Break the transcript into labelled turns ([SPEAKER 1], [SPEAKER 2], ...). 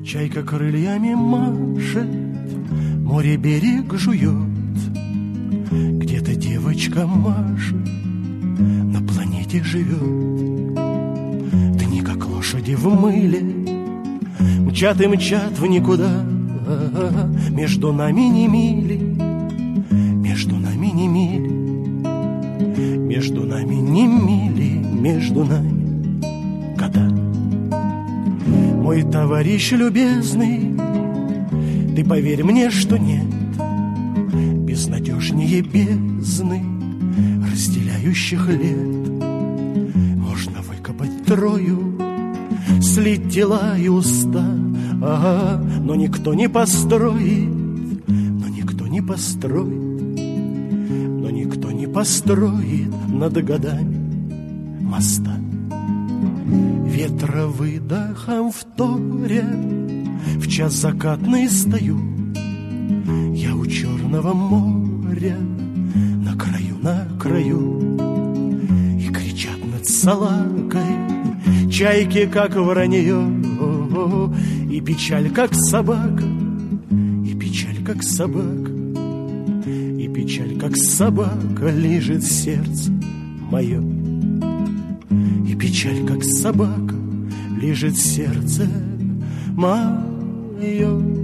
[SPEAKER 1] Чайка крыльями машет, море берег жует. Где-то девочка Маша на планете живет. Дни, как лошади в мыле, мчат и мчат в никуда. Между нами не мили, между нами не мили, между нами не мили, между нами года. Мой товарищ любезный, ты поверь мне, что нет безнадежнее бездны разделяющих лет. Можно выкопать трою, слить тела и уста, но никто не построит, но никто не построит, но никто не построит над годами моста. Ветра выдохом вторя, в час закатный стою я у Черного моря, на краю, и кричат над Салакой чайки, как вранье, и печаль, как собака, и печаль, как собака, и печаль, как собака лижет сердце мое. И печаль, как собака, лижет сердце мое.